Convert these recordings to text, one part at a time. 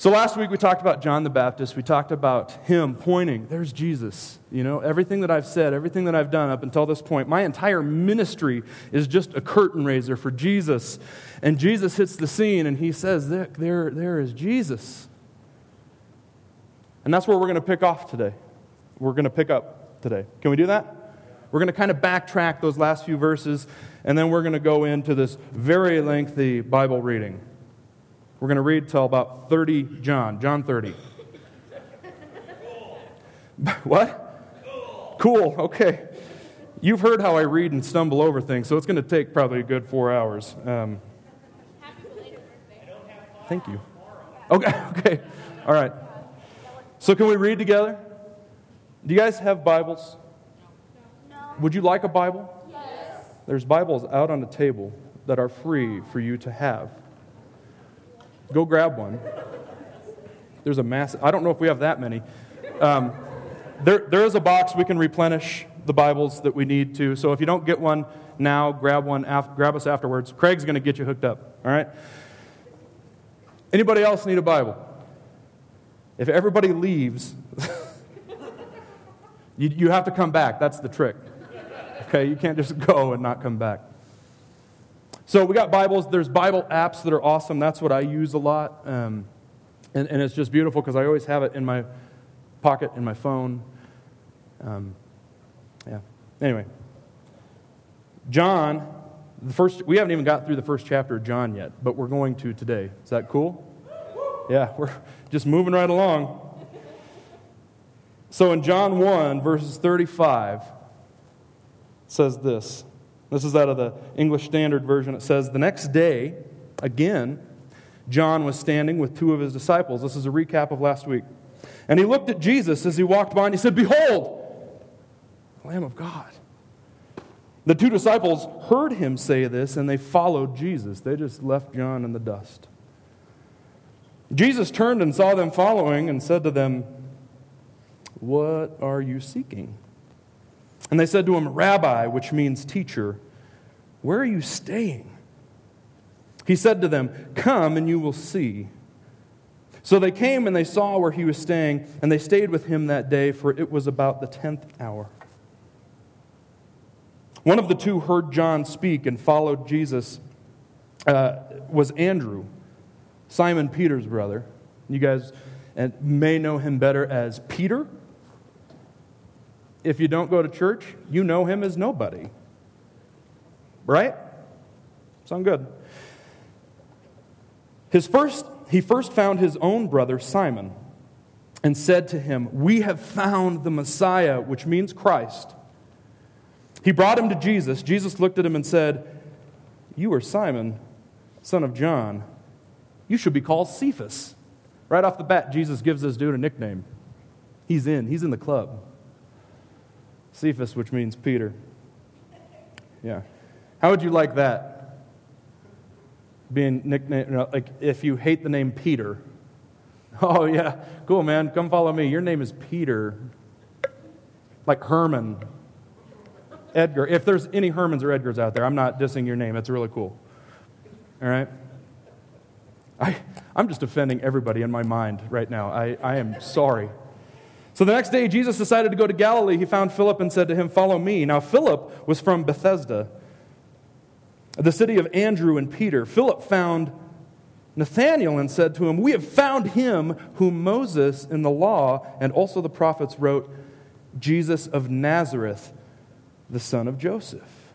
So last week we talked about John the Baptist. We talked about him pointing, there's Jesus. You know, everything that I've said, everything that I've done up until this point, my entire ministry is just a curtain raiser for Jesus. And Jesus hits the scene and he says, there is Jesus. And that's where we're going to pick off today. We're going to pick up today. Can we do that? We're going to kind of backtrack those last few verses, and then we're going to go into this very lengthy Bible reading. We're going to read till about John 30. What? Cool, okay. You've heard how I read and stumble over things, so it's going to take probably a good 4 hours. Thank you. Okay, all right. So can we read together? Do you guys have Bibles? No. Would you like a Bible? Yes. There's Bibles out on the table that are free for you to have. Go grab one. There's a massive, I don't know if we have that many. There is a box we can replenish the Bibles that we need to. So if you don't get one now, grab one. Grab us afterwards. Craig's going to get you hooked up. All right? Anybody else need a Bible? If everybody leaves, you have to come back. That's the trick. Okay? You can't just go and not come back. So we got Bibles. There's Bible apps that are awesome. That's what I use a lot. And it's just beautiful because I always have it in my pocket, in my phone. Anyway. John, we haven't even got through the first chapter of John yet, but we're going to today. Is that cool? Yeah, we're just moving right along. So in John 1, verses 35, it says this. This is out of the English Standard Version. It says, the next day, again, John was standing with two of his disciples. This is a recap of last week. And he looked at Jesus as he walked by and he said, behold, the Lamb of God. The two disciples heard him say this and they followed Jesus. They just left John in the dust. Jesus turned and saw them following and said to them, what are you seeking? And they said to him, Rabbi, which means teacher, where are you staying? He said to them, come and you will see. So they came and they saw where he was staying, and they stayed with him that day, for it was about the 10th hour. One of the two heard John speak and followed Jesus was Andrew, Simon Peter's brother. You guys may know him better as Peter. If you don't go to church, you know him as nobody. Right? Sound good. He first found his own brother Simon and said to him, we have found the Messiah, which means Christ. He brought him to Jesus. Jesus looked at him and said, you are Simon, son of John. You should be called Cephas. Right off the bat, Jesus gives this dude a nickname. He's in the club. Cephas, which means Peter. Yeah. How would you like that? Being nicknamed, like if you hate the name Peter. Oh yeah, cool man, come follow me. Your name is Peter. Like Herman. Edgar. If there's any Hermans or Edgars out there, I'm not dissing your name. It's really cool. All right? I'm just offending everybody in my mind right now. I am sorry. So the next day, Jesus decided to go to Galilee. He found Philip and said to him, follow me. Now Philip was from Bethsaida, the city of Andrew and Peter. Philip found Nathanael and said to him, we have found him whom Moses in the law and also the prophets wrote, Jesus of Nazareth, the son of Joseph.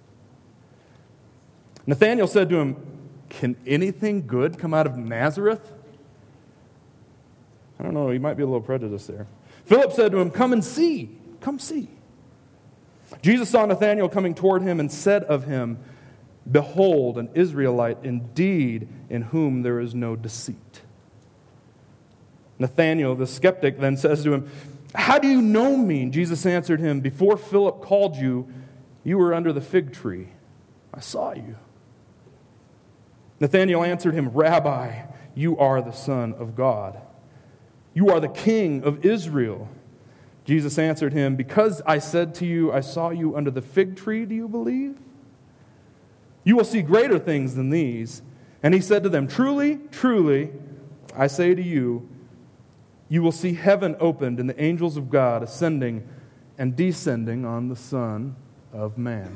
Nathanael said to him, can anything good come out of Nazareth? I don't know, he might be a little prejudiced there. Philip said to him, come and see. Come see. Jesus saw Nathanael coming toward him and said of him, behold, an Israelite indeed, in whom there is no deceit. Nathanael, the skeptic, then says to him, how do you know me? And Jesus answered him, before Philip called you, you were under the fig tree. I saw you. Nathanael answered him, Rabbi, you are the Son of God. You are the King of Israel. Jesus answered him, because I said to you, I saw you under the fig tree, do you believe? You will see greater things than these. And he said to them, truly, truly, I say to you, you will see heaven opened and the angels of God ascending and descending on the Son of Man.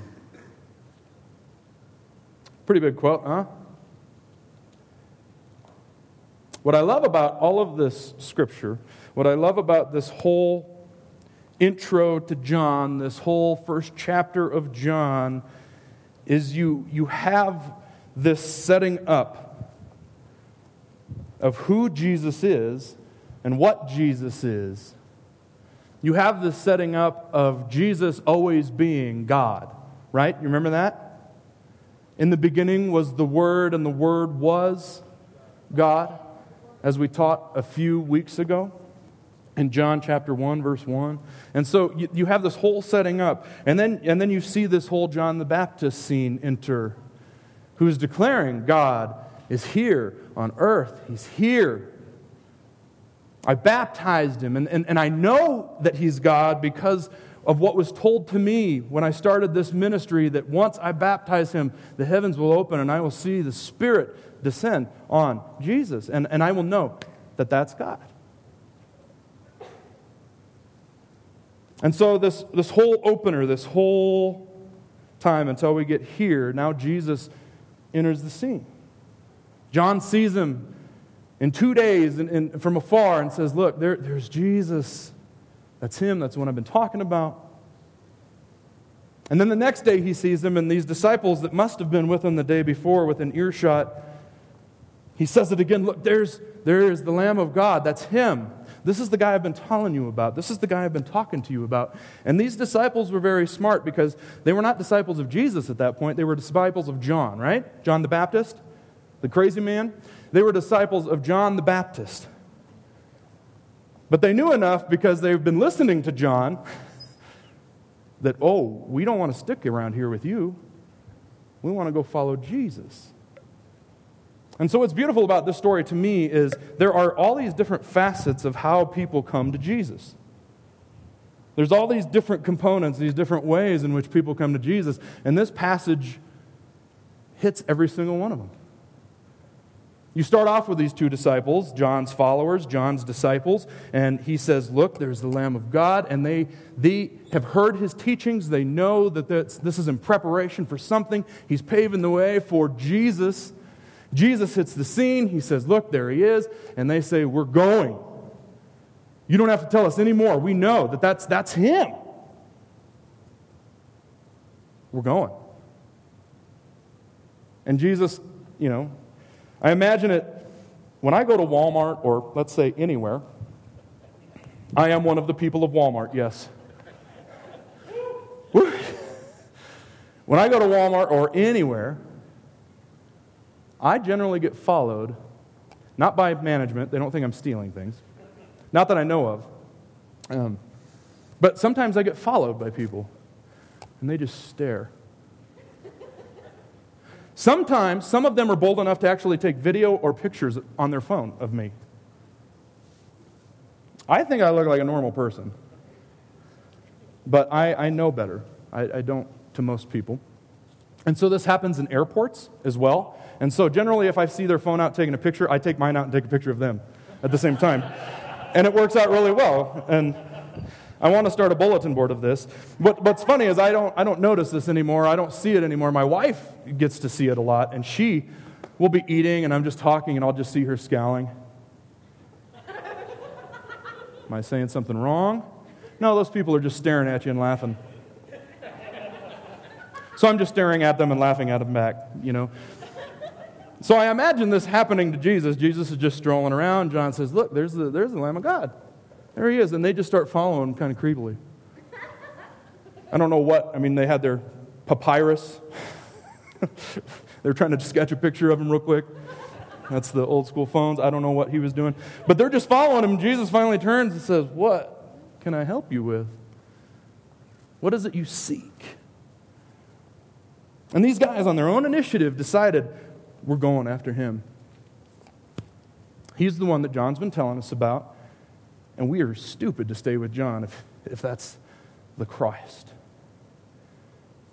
Pretty big quote, huh? What I love about all of this scripture, what I love about this whole intro to John, this whole first chapter of John, is you have this setting up of who Jesus is and what Jesus is. You have this setting up of Jesus always being God, right? You remember that? In the beginning was the Word, and the Word was God, as we taught a few weeks ago in John chapter 1, verse 1. And so you have this whole setting up, and then you see this whole John the Baptist scene enter, who's declaring God is here on earth. He's here. I baptized him, and I know that he's God because of what was told to me when I started this ministry, that once I baptize him, the heavens will open and I will see the Spirit descend on Jesus, and I will know that that's God. And so this whole opener, this whole time until we get here, now Jesus enters the scene. John sees him in 2 days and from afar and says, look, there's Jesus. That's him. That's the one I've been talking about. And then the next day he sees him, and these disciples that must have been with him the day before within earshot, he says it again, look, there is the Lamb of God. That's him. This is the guy I've been telling you about. This is the guy I've been talking to you about. And these disciples were very smart because they were not disciples of Jesus at that point. They were disciples of John, right? John the Baptist, the crazy man. They were disciples of John the Baptist. But they knew enough because they've been listening to John that, we don't want to stick around here with you. We want to go follow Jesus. And so what's beautiful about this story to me is there are all these different facets of how people come to Jesus. There's all these different components, these different ways in which people come to Jesus, and this passage hits every single one of them. You start off with these two disciples, John's followers, John's disciples, and he says, look, there's the Lamb of God, and they have heard his teachings. They know that this is in preparation for something. He's paving the way for Jesus. Jesus hits the scene. He says, look, there he is, and they say, we're going. You don't have to tell us anymore. We know that that's him. We're going. And Jesus, I imagine it, when I go to Walmart, or let's say anywhere, I am one of the people of Walmart, yes. When I go to Walmart or anywhere, I generally get followed, not by management, they don't think I'm stealing things, not that I know of, but sometimes I get followed by people, and they just stare. Sometimes, some of them are bold enough to actually take video or pictures on their phone of me. I think I look like a normal person. But I know better. I don't to most people. And so this happens in airports as well. And so generally if I see their phone out taking a picture, I take mine out and take a picture of them at the same time. And it works out really well. And I want to start a bulletin board of this. What's funny is I don't notice this anymore. I don't see it anymore. My wife gets to see it a lot, and she will be eating, and I'm just talking, and I'll just see her scowling. Am I saying something wrong? No, those people are just staring at you and laughing. So I'm just staring at them and laughing at them back, So I imagine this happening to Jesus. Jesus is just strolling around. John says, look, there's the Lamb of God. There he is. And they just start following him kind of creepily. I don't know what. They had their papyrus. They're trying to sketch a picture of him real quick. That's the old school phones. I don't know what he was doing. But they're just following him. Jesus finally turns and says, what can I help you with? What is it you seek? And these guys, on their own initiative, decided, we're going after him. He's the one that John's been telling us about. And we are stupid to stay with John if that's the Christ.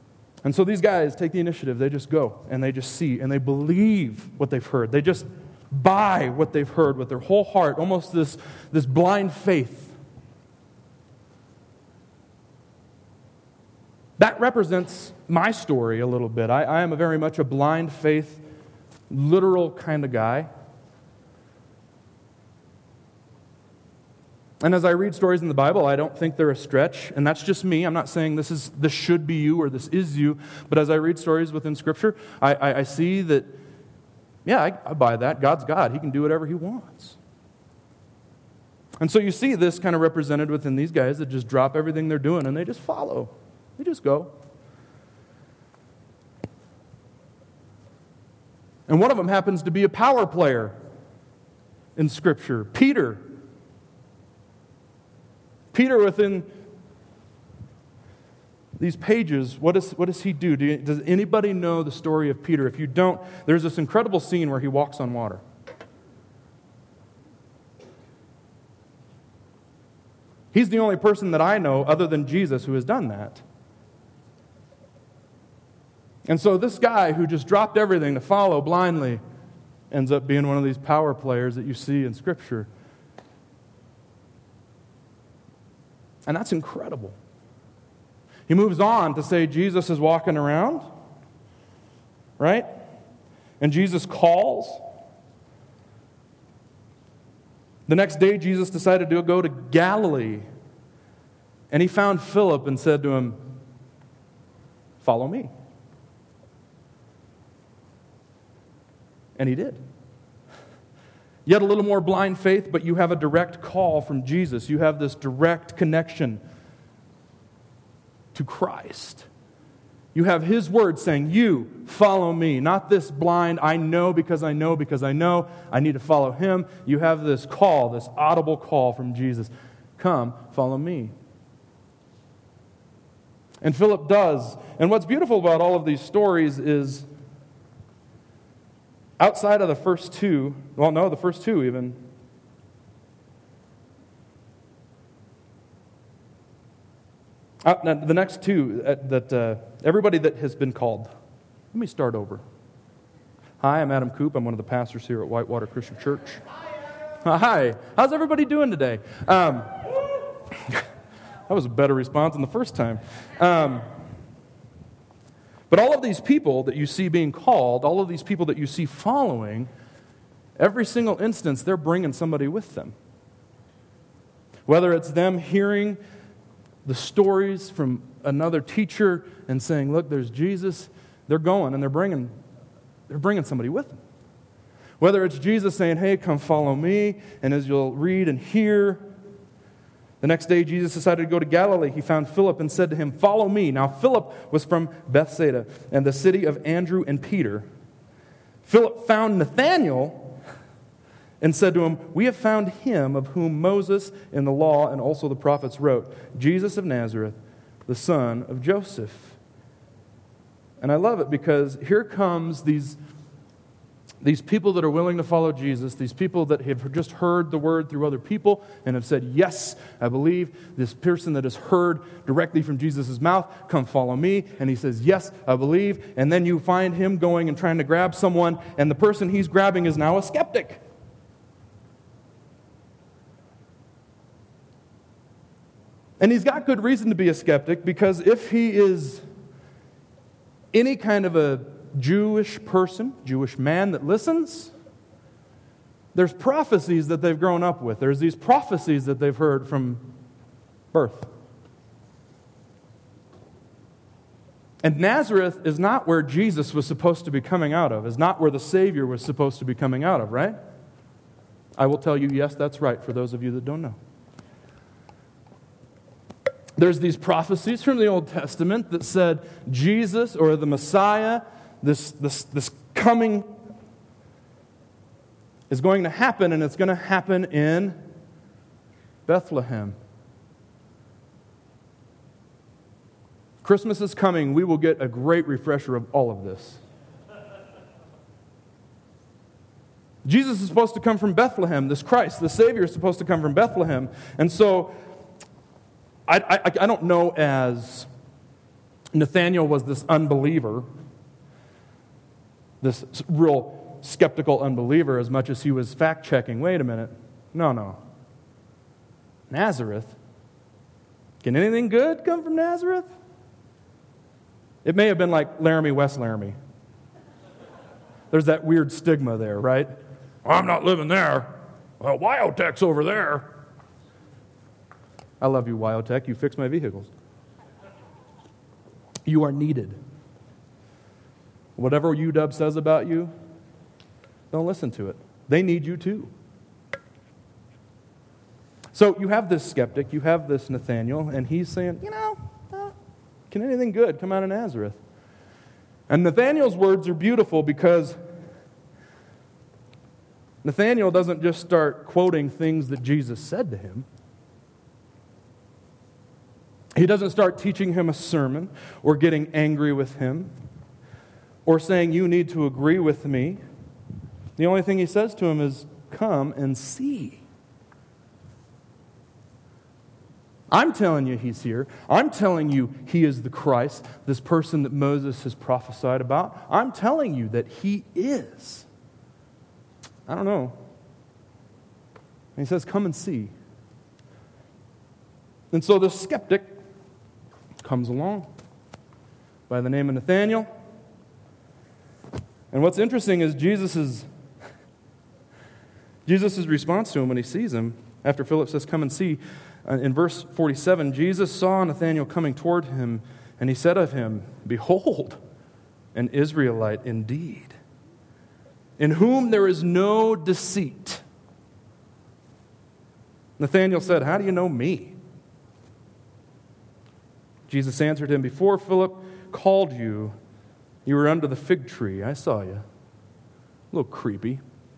And so these guys take the initiative. They just go, and they just see, and they believe what they've heard. They just buy what they've heard with their whole heart, almost this blind faith. That represents my story a little bit. I am very much a blind faith, literal kind of guy. And as I read stories in the Bible, I don't think they're a stretch, and that's just me. I'm not saying this should be you or this is you, but as I read stories within Scripture, I see that, yeah, I buy that. God's God. He can do whatever He wants. And so you see this kind of represented within these guys that just drop everything they're doing and they just follow. They just go. And one of them happens to be a power player in Scripture, Peter. Peter, within these pages, what does he do? Does anybody know the story of Peter? If you don't, there's this incredible scene where he walks on water. He's the only person that I know, other than Jesus, who has done that. And so this guy who just dropped everything to follow blindly ends up being one of these power players that you see in Scripture. And that's incredible. He moves on to say Jesus is walking around, right? And Jesus calls. The next day, Jesus decided to go to Galilee. And he found Philip and said to him, "Follow me." And he did. Yet a little more blind faith, but you have a direct call from Jesus. You have this direct connection to Christ. You have His word saying, "You follow me." Not this blind, I know because I know because I know. I need to follow Him. You have this call, this audible call from Jesus. Come, follow me. And Philip does. And what's beautiful about all of these stories is, outside of the first two, the first two even, the next two, everybody that has been called. Let me start over. Hi, I'm Adam Coop. I'm one of the pastors here at Whitewater Christian Church. Hi. How's everybody doing today? That was a better response than the first time. But all of these people that you see being called, all of these people that you see following, every single instance, they're bringing somebody with them. Whether it's them hearing the stories from another teacher and saying, "Look, there's Jesus," they're going and they're bringing somebody with them. Whether it's Jesus saying, "Hey, come follow me," and as you'll read and hear, the next day, Jesus decided to go to Galilee. He found Philip and said to him, "Follow me." Now, Philip was from Bethsaida and the city of Andrew and Peter. Philip found Nathanael and said to him, "We have found him of whom Moses in the law and also the prophets wrote, Jesus of Nazareth, the son of Joseph." And I love it because here comes these people that are willing to follow Jesus, these people that have just heard the word through other people and have said, "Yes, I believe." This person that has heard directly from Jesus' mouth, "Come follow me." And he says, "Yes, I believe." And then you find him going and trying to grab someone, and the person he's grabbing is now a skeptic. And he's got good reason to be a skeptic, because if he is any kind of a Jewish person, Jewish man that listens, there's prophecies that they've grown up with. There's these prophecies that they've heard from birth. And Nazareth is not where Jesus was supposed to be coming out of, is not where the Savior was supposed to be coming out of, right? I will tell you, yes, that's right, for those of you that don't know. There's these prophecies from the Old Testament that said Jesus, or the Messiah, this coming is going to happen, and it's going to happen in Bethlehem. Christmas is coming. We will get a great refresher of all of this. Jesus is supposed to come from Bethlehem. This Christ, the Savior, is supposed to come from Bethlehem. And so, I don't know as Nathanael was this unbeliever, this real skeptical unbeliever as much as he was fact-checking. Wait a minute. No. Nazareth? Can anything good come from Nazareth? It may have been like Laramie, West Laramie. There's that weird stigma there, right? I'm not living there. Well, Wyotech's over there. I love you, Wyotech. You fix my vehicles. You are needed. Whatever UW says about you, don't listen to it. They need you too. So you have this skeptic, you have this Nathaniel, and he's saying, can anything good come out of Nazareth? And Nathaniel's words are beautiful because Nathaniel doesn't just start quoting things that Jesus said to him. He doesn't start teaching him a sermon or getting angry with him or saying, you need to agree with me. The only thing he says to him is, come and see. I'm telling you he's here. I'm telling you he is the Christ, this person that Moses has prophesied about. I'm telling you that he is. I don't know. And he says, come and see. And so this skeptic comes along by the name of Nathaniel. And what's interesting is Jesus' response to him when he sees him, after Philip says, come and see, in verse 47, Jesus saw Nathanael coming toward him, and he said of him, behold, an Israelite indeed, in whom there is no deceit. Nathanael said, how do you know me? Jesus answered him, before Philip called you, you were under the fig tree. I saw you. A little creepy.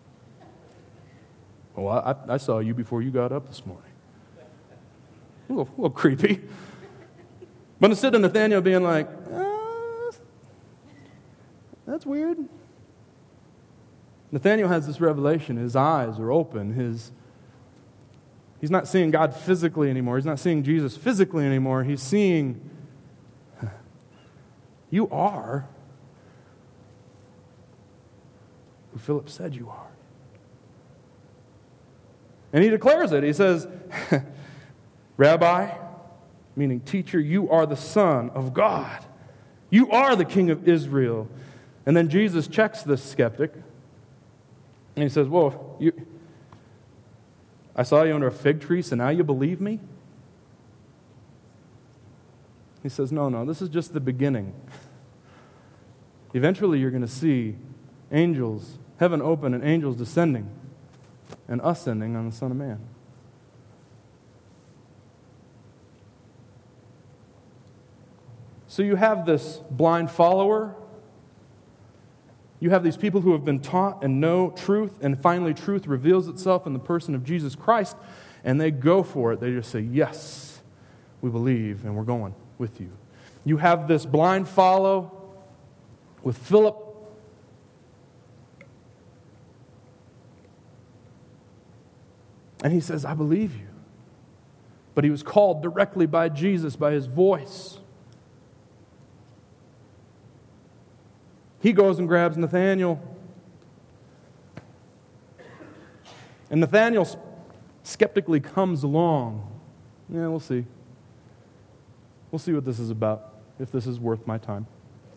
Well, I saw you before you got up this morning. A little creepy. But instead of Nathanael being like, that's weird. Nathanael has this revelation. His eyes are open. He's not seeing God physically anymore. He's not seeing Jesus physically anymore. He's seeing, you are who Philip said you are. And he declares it. He says, Rabbi, meaning teacher, you are the Son of God. You are the King of Israel. And then Jesus checks this skeptic. And he says, whoa, I saw you under a fig tree, so now you believe me? He says, no, this is just the beginning. Eventually you're going to see angels, heaven open and angels descending and ascending on the Son of Man. So you have this blind follower. You have these people who have been taught and know truth, and finally truth reveals itself in the person of Jesus Christ, and they go for it. They just say, yes, we believe, and we're going with you. You have this blind follow with Philip. And he says, I believe you. But he was called directly by Jesus, by his voice. He goes and grabs Nathanael. And Nathanael skeptically comes along. Yeah, we'll see. We'll see what this is about, if this is worth my time.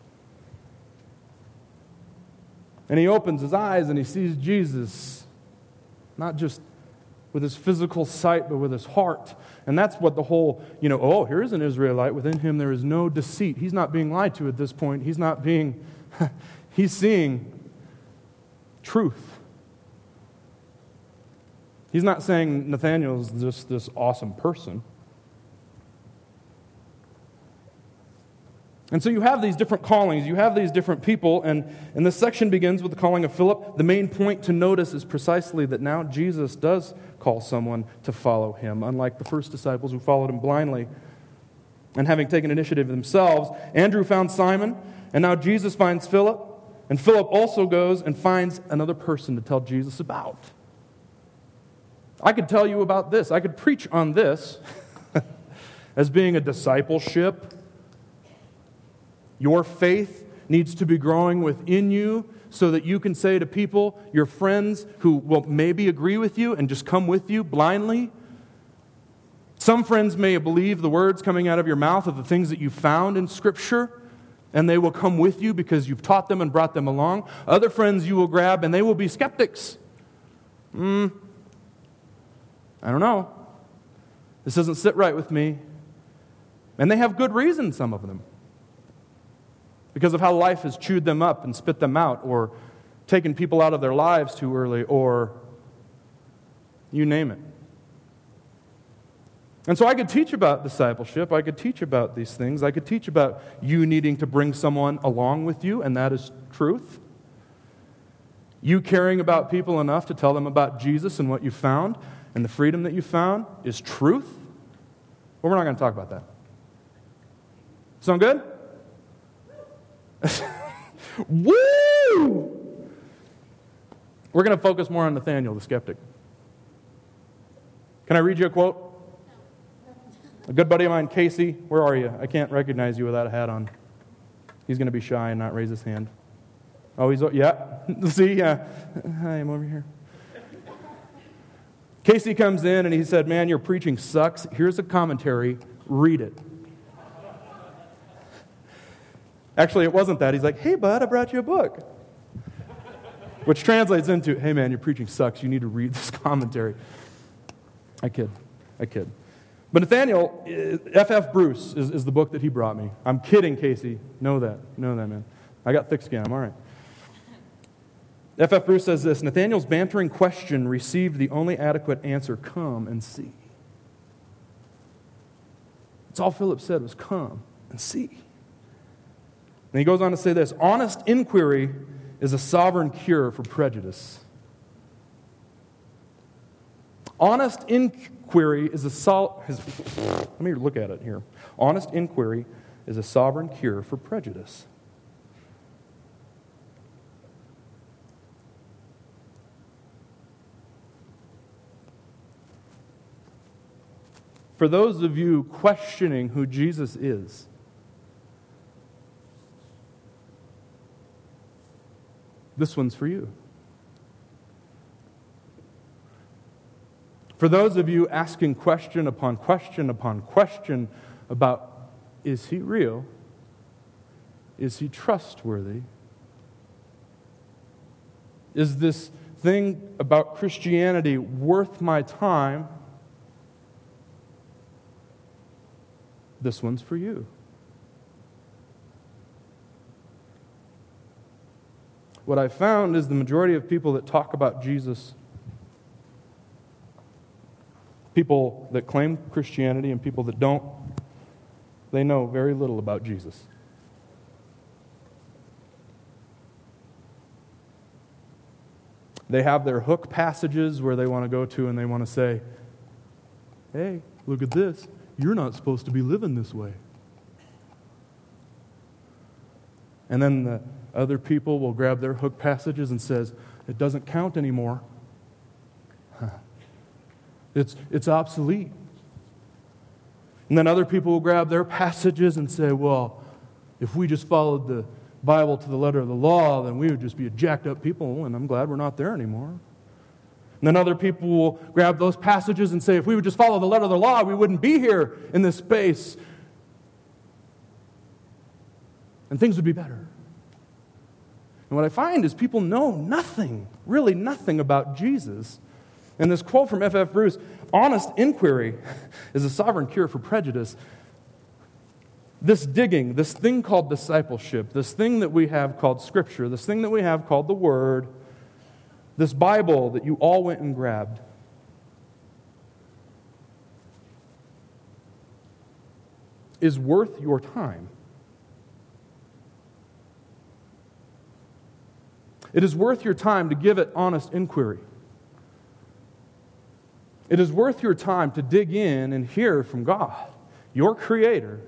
And he opens his eyes and he sees Jesus, not just with his physical sight, but with his heart. And that's what the whole, here's an Israelite. Within him there is no deceit. He's not being lied to at this point. He's seeing truth. He's not saying Nathanael is just this awesome person. And so you have these different callings, you have these different people, and this section begins with the calling of Philip. The main point to notice is precisely that now Jesus does call someone to follow him, unlike the first disciples who followed him blindly and having taken initiative themselves. Andrew found Simon, and now Jesus finds Philip, and Philip also goes and finds another person to tell Jesus about. I could tell you about this. I could preach on this as being a discipleship. Your faith needs to be growing within you so that you can say to people, your friends who will maybe agree with you and just come with you blindly? Some friends may believe the words coming out of your mouth of the things that you found in Scripture, and they will come with you because you've taught them and brought them along. Other friends you will grab, and they will be skeptics. I don't know. This doesn't sit right with me. And they have good reason, some of them, because of how life has chewed them up and spit them out, or taken people out of their lives too early, or you name it. And so I could teach about discipleship. I could teach about these things. I could teach about you needing to bring someone along with you, and that is truth. You caring about people enough to tell them about Jesus and what you found and the freedom that you found is truth. But we're not going to talk about that. Sound good? Woo! We're going to focus more on Nathaniel the skeptic. Can I read you a quote? A good buddy of mine, Casey, where are you? I can't recognize you without a hat on. He's going to be shy and not raise his hand. Oh, yeah. See, yeah. Hi, I'm over here. Casey comes in and he said, man, your preaching sucks. Here's a commentary. Read it. Actually, it wasn't that. He's like, hey, bud, I brought you a book. Which translates into, hey, man, your preaching sucks. You need to read this commentary. I kid. But Nathaniel, F.F. Bruce is the book that he brought me. I'm kidding, Casey. Know that, man. I got thick skin. I'm all right. F.F. Bruce says this, Nathaniel's bantering question received the only adequate answer, come and see. That's all Philip said was come and see. And he goes on to say this, honest inquiry is a sovereign cure for prejudice. Honest inquiry is let me look at it here. Honest inquiry is a sovereign cure for prejudice. For those of you questioning who Jesus is, this one's for you. For those of you asking question upon question upon question about, is he real? Is he trustworthy? Is this thing about Christianity worth my time? This one's for you. What I found is the majority of people that talk about Jesus, people that claim Christianity and people that don't, they know very little about Jesus. They have their hook passages where they want to go to and they want to say, hey, look at this. You're not supposed to be living this way. And then the other people will grab their hook passages and says, it doesn't count anymore. It's obsolete. And then other people will grab their passages and say, well, if we just followed the Bible to the letter of the law, then we would just be a jacked up people, and I'm glad we're not there anymore. And then other people will grab those passages and say, if we would just follow the letter of the law, we wouldn't be here in this space. And things would be better. And what I find is people know nothing, really nothing about Jesus. And this quote from F.F. Bruce, honest inquiry is a sovereign cure for prejudice. This digging, this thing called discipleship, this thing that we have called Scripture, this thing that we have called the Word, this Bible that you all went and grabbed, is worth your time. It is worth your time to give it honest inquiry. It is worth your time to dig in and hear from God, your Creator.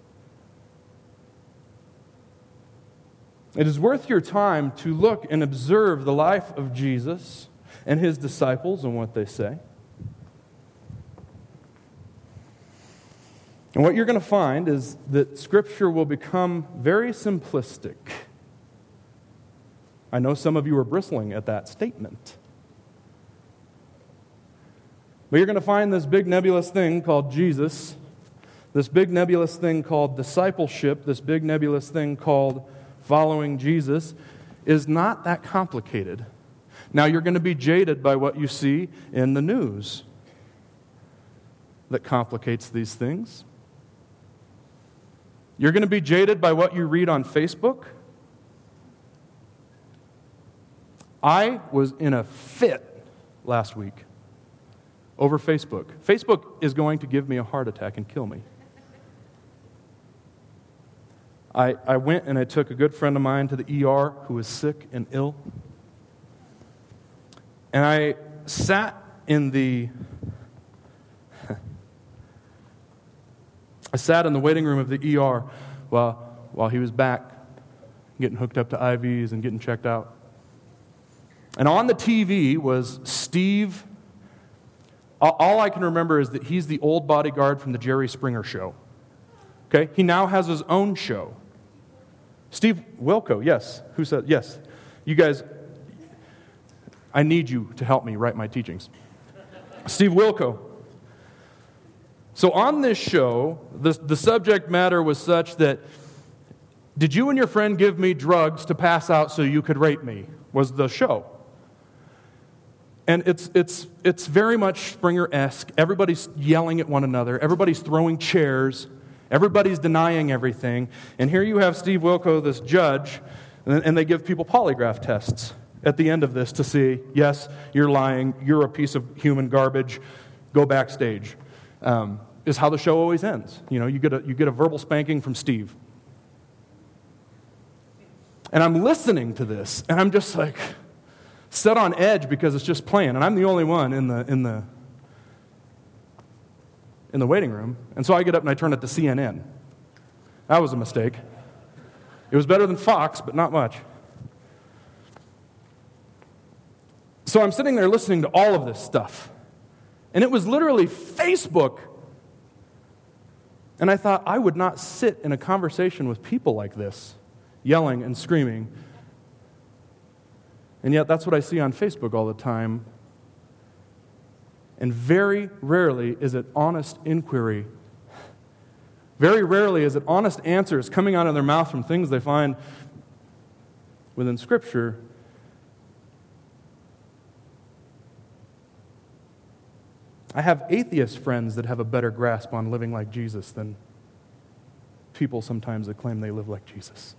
It is worth your time to look and observe the life of Jesus and His disciples and what they say. And what you're going to find is that Scripture will become very simplistic. I know some of you are bristling at that statement. But you're going to find this big nebulous thing called Jesus, this big nebulous thing called discipleship, this big nebulous thing called following Jesus is not that complicated. Now, you're going to be jaded by what you see in the news that complicates these things. You're going to be jaded by what you read on Facebook. I was in a fit last week over Facebook. Facebook is going to give me a heart attack and kill me. I went and I took a good friend of mine to the ER who was sick and ill. And I sat in the waiting room of the ER while he was back getting hooked up to IVs and getting checked out. And on the TV was Steve. All I can remember is that he's the old bodyguard from the Jerry Springer show. Okay? He now has his own show. Steve Wilco, yes. Who said yes? You guys, I need you to help me write my teachings. Steve Wilco. So on this show, the subject matter was such that, did you and your friend give me drugs to pass out so you could rape me? Was the show. And it's very much Springer-esque. Everybody's yelling at one another. Everybody's throwing chairs. Everybody's denying everything. And here you have Steve Wilco, this judge, and they give people polygraph tests at the end of this to see, yes, you're lying, you're a piece of human garbage, go backstage. Is how the show always ends. You know, you get a verbal spanking from Steve. And I'm listening to this, and I'm just like set on edge because it's just playing, and I'm the only one in the waiting room. And so I get up and I turn it to CNN. That was a mistake. It was better than Fox, but not much. So I'm sitting there listening to all of this stuff. And it was literally Facebook. And I thought, I would not sit in a conversation with people like this, yelling and screaming. And yet that's what I see on Facebook all the time. And very rarely is it honest inquiry. Very rarely is it honest answers coming out of their mouth from things they find within Scripture. I have atheist friends that have a better grasp on living like Jesus than people sometimes that claim they live like Jesus.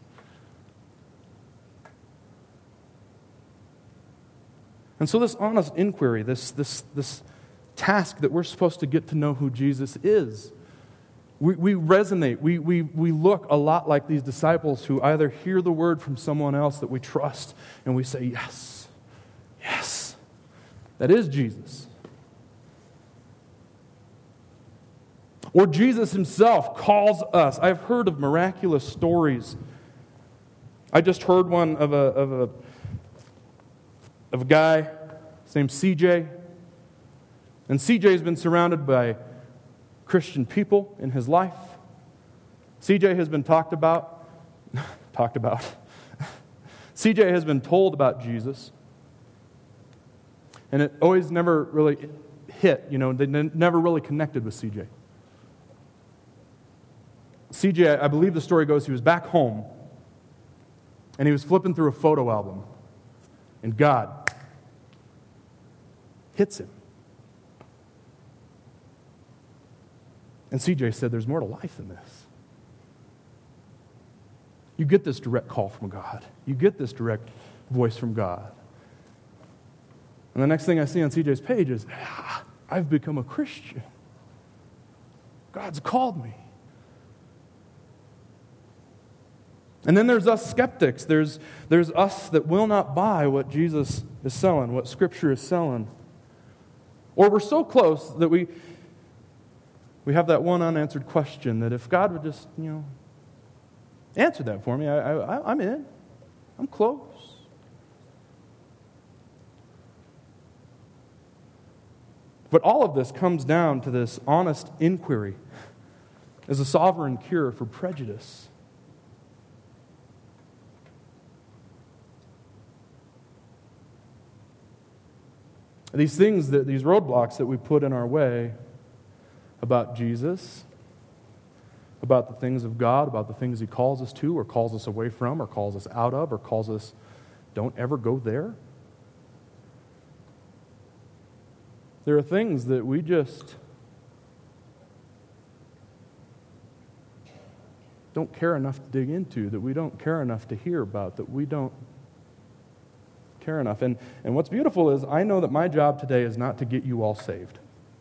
And so this honest inquiry, this task that we're supposed to get to know who Jesus is, we resonate. We look a lot like these disciples who either hear the word from someone else that we trust and we say, yes, yes, that is Jesus. Or Jesus himself calls us. I've heard of miraculous stories. I just heard one of a guy, his name's CJ. And CJ has been surrounded by Christian people in his life. CJ has been talked about. CJ has been told about Jesus. And it always never really hit, they never really connected with CJ. CJ, I believe the story goes, he was back home, and he was flipping through a photo album, and God hits him. And CJ said, there's more to life than this. You get this direct call from God. You get this direct voice from God. And the next thing I see on CJ's page is, I've become a Christian. God's called me. And then there's us skeptics. There's us that will not buy what Jesus is selling, what Scripture is selling. Or we're so close that we have that one unanswered question that if God would just, answer that for me, I'm in. I'm close. But all of this comes down to this honest inquiry as a sovereign cure for prejudice. These things, these roadblocks that we put in our way about Jesus, about the things of God, about the things He calls us to or calls us away from or calls us out of or calls us, don't ever go there. There are things that we just don't care enough to dig into, that we don't care enough to hear about, that we don't care enough. And what's beautiful is I know that my job today is not to get you all saved.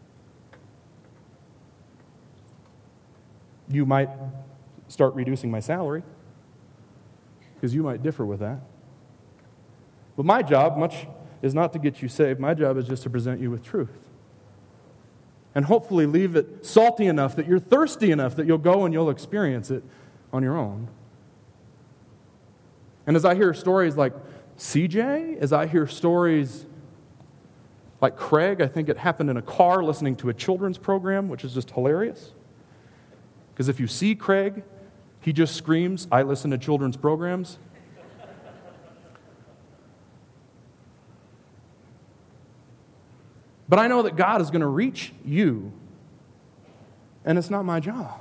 You might start reducing my salary because you might differ with that. But my job much is not to get you saved. My job is just to present you with truth. And hopefully leave it salty enough that you're thirsty enough that you'll go and you'll experience it on your own. And as I hear stories like CJ, as I hear stories like Craig, I think it happened in a car listening to a children's program, which is just hilarious. Because if you see Craig, he just screams, "I listen to children's programs." But I know that God is going to reach you, and it's not my job.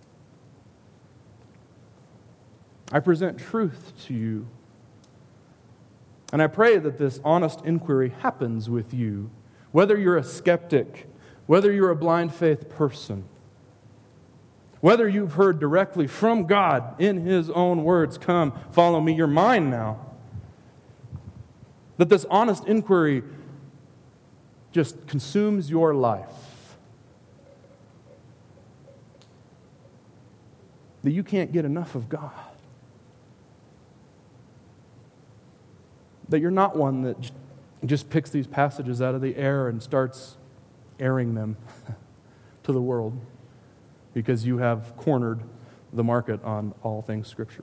I present truth to you, and I pray that this honest inquiry happens with you, whether you're a skeptic, whether you're a blind faith person, whether you've heard directly from God in His own words, "Come, follow me, you're mine now." That this honest inquiry just consumes your life. That you can't get enough of God. That you're not one that just picks these passages out of the air and starts airing them to the world because you have cornered the market on all things Scripture.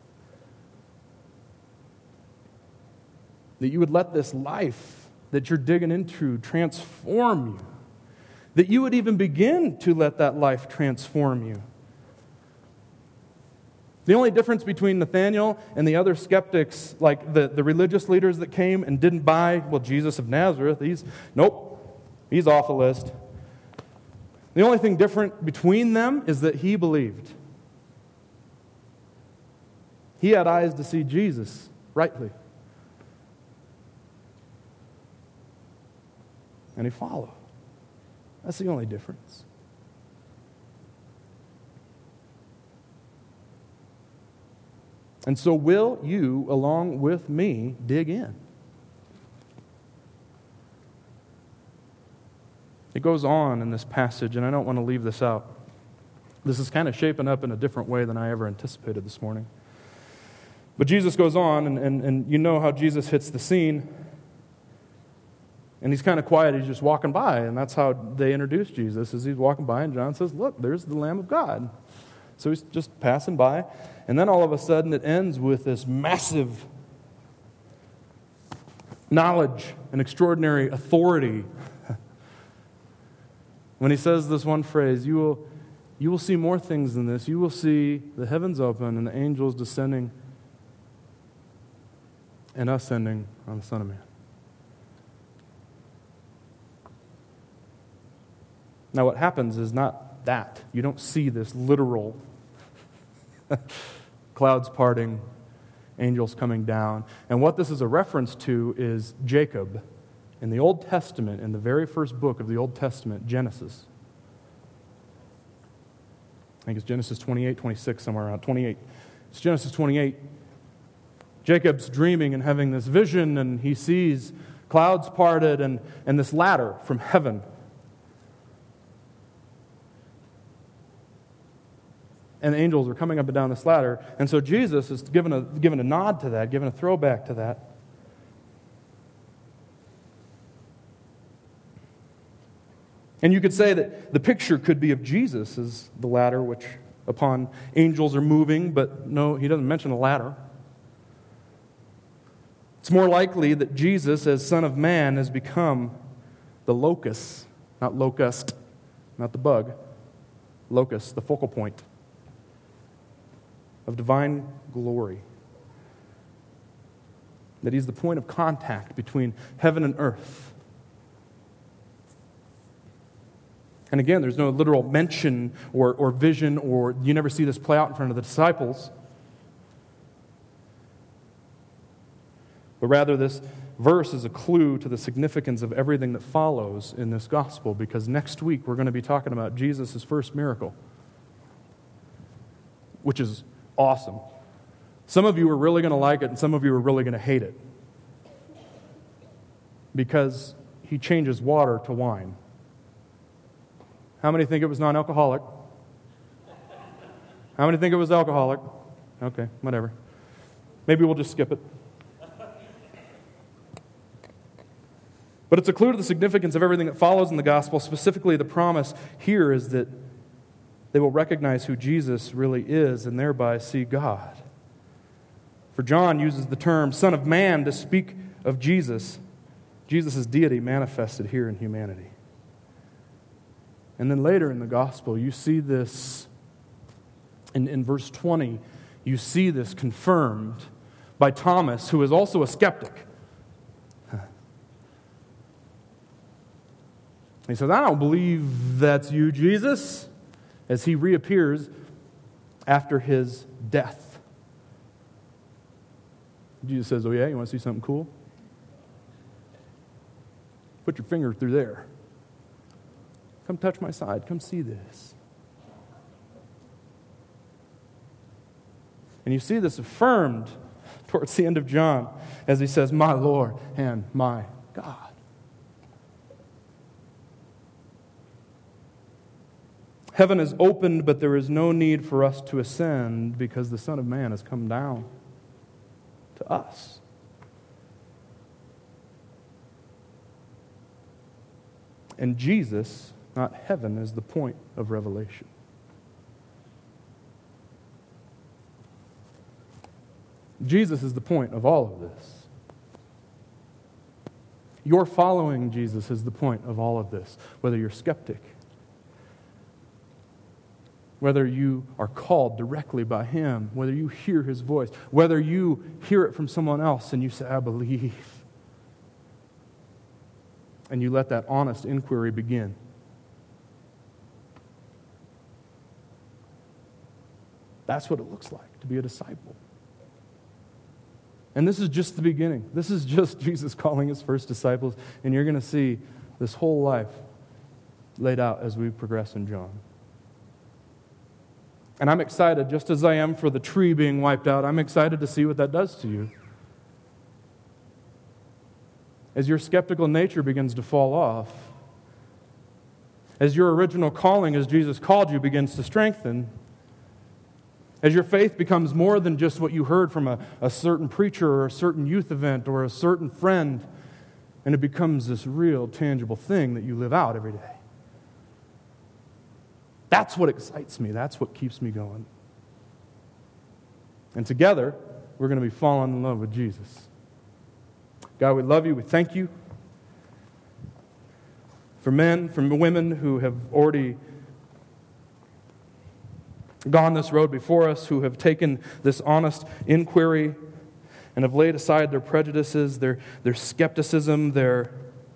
That you would let this life that you're digging into transform you. That you would even begin to let that life transform you. The only difference between Nathanael and the other skeptics, like the religious leaders that came and didn't buy, well, Jesus of Nazareth, he's off the list. The only thing different between them is that he believed. He had eyes to see Jesus rightly. And he followed. That's the only difference. And so will you, along with me, dig in? It goes on in this passage, and I don't want to leave this out. This is kind of shaping up in a different way than I ever anticipated this morning. But Jesus goes on, and you know how Jesus hits the scene. And he's kind of quiet. He's just walking by, and that's how they introduce Jesus, as he's walking by, and John says, "Look, there's the Lamb of God." So he's just passing by, and then all of a sudden it ends with this massive knowledge and extraordinary authority. When he says this one phrase, you will see more things than this. You will see the heavens open and the angels descending and ascending on the Son of Man. Now what happens is not that. You don't see this literal clouds parting, angels coming down. And what this is a reference to is Jacob in the Old Testament, in the very first book of the Old Testament, Genesis. I think it's Genesis 28, 26, somewhere around 28. It's Genesis 28. Jacob's dreaming and having this vision, and he sees clouds parted and this ladder from heaven. And the angels are coming up and down this ladder. And so Jesus is given a nod to that, given a throwback to that. And you could say that the picture could be of Jesus as the ladder, which upon angels are moving, but no, he doesn't mention a ladder. It's more likely that Jesus, as Son of Man, has become the locus, not locust, not the bug, locus, the focal point of divine glory. That he's the point of contact between heaven and earth. And again, there's no literal mention or vision, or you never see this play out in front of the disciples. But rather, this verse is a clue to the significance of everything that follows in this gospel, because next week we're going to be talking about Jesus' first miracle, which is awesome. Some of you are really going to like it, and some of you are really going to hate it, because he changes water to wine. How many think it was non-alcoholic? How many think it was alcoholic? Okay, whatever. Maybe we'll just skip it. But it's a clue to the significance of everything that follows in the gospel. Specifically, the promise here is that they will recognize who Jesus really is and thereby see God. For John uses the term Son of Man to speak of Jesus, Jesus' deity manifested here in humanity. And then later in the gospel, you see this, in verse 20, you see this confirmed by Thomas, who is also a skeptic. He says, I don't believe that's you, Jesus, as he reappears after his death. Jesus says, oh yeah, you want to see something cool? Put your finger through there. Come touch my side. Come see this. And you see this affirmed towards the end of John as he says, my Lord and my God. Heaven is opened, but there is no need for us to ascend because the Son of Man has come down to us. And Jesus, not heaven, is the point of revelation. Jesus is the point of all of this. Your following Jesus is the point of all of this, whether you're skeptic, whether you are called directly by Him, whether you hear His voice, whether you hear it from someone else and you say, I believe. And you let that honest inquiry begin. That's what it looks like to be a disciple. And this is just the beginning. This is just Jesus calling His first disciples, and you're going to see this whole life laid out as we progress in John. And I'm excited, just as I am for the tree being wiped out, I'm excited to see what that does to you. As your skeptical nature begins to fall off, as your original calling as Jesus called you begins to strengthen, as your faith becomes more than just what you heard from a certain preacher or a certain youth event or a certain friend, and it becomes this real, tangible thing that you live out every day. That's what excites me. That's what keeps me going. And together, we're going to be falling in love with Jesus. God, we love you. We thank you for men, for women who have already gone this road before us, who have taken this honest inquiry and have laid aside their prejudices, their skepticism, their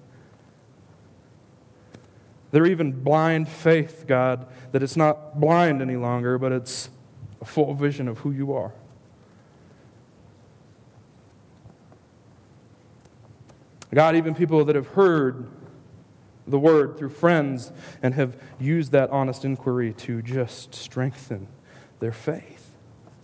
even blind faith, God, that it's not blind any longer, but it's a full vision of who you are. God, even people that have heard the word through friends and have used that honest inquiry to just strengthen their faith.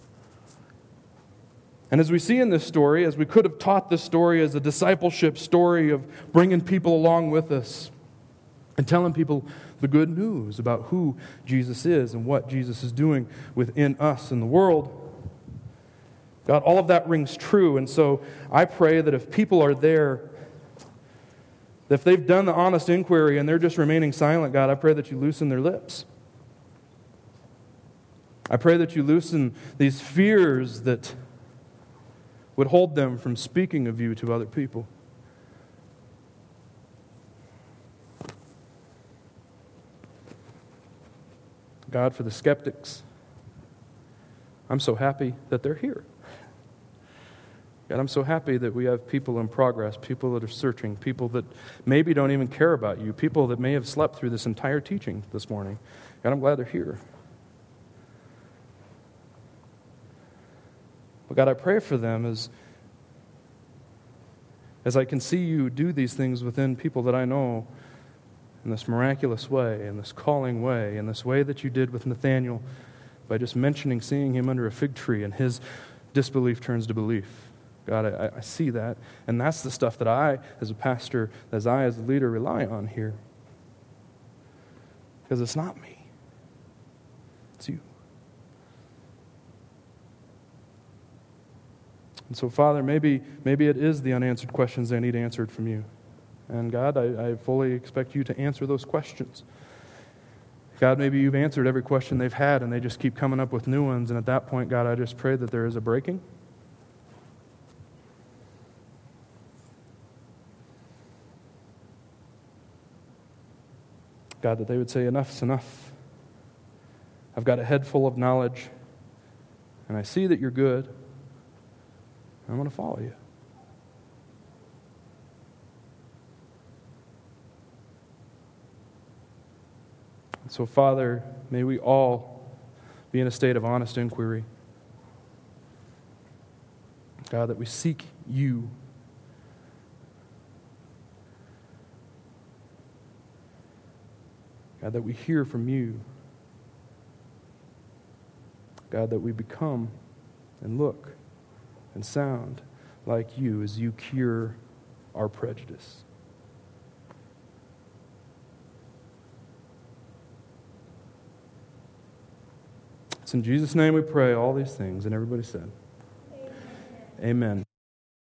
And as we see in this story, as we could have taught this story as a discipleship story of bringing people along with us and telling people the good news about who Jesus is and what Jesus is doing within us and the world, God, all of that rings true. And so I pray that if people are there, if they've done the honest inquiry and they're just remaining silent, God, I pray that you loosen their lips. I pray that you loosen these fears that would hold them from speaking of you to other people. God, for the skeptics, I'm so happy that they're here. God, I'm so happy that we have people in progress, people that are searching, people that maybe don't even care about you, people that may have slept through this entire teaching this morning. God, I'm glad they're here. But God, I pray for them as I can see you do these things within people that I know in this miraculous way, in this calling way, in this way that you did with Nathanael by just mentioning seeing him under a fig tree and his disbelief turns to belief. God, I see that, and that's the stuff that I, as a pastor, as a leader, rely on here. Because it's not me. It's you. And so, Father, maybe it is the unanswered questions I need answered from you. And God, I fully expect you to answer those questions. God, maybe you've answered every question they've had, and they just keep coming up with new ones. And at that point, God, I just pray that there is a breaking. God, that they would say, enough's enough. I've got a head full of knowledge, and I see that you're good. I'm going to follow you. And so, Father, may we all be in a state of honest inquiry. God, that we seek you. God, that we hear from you. God, that we become and look and sound like you as you cure our prejudice. It's in Jesus' name we pray all these things. And everybody said, Amen. Amen.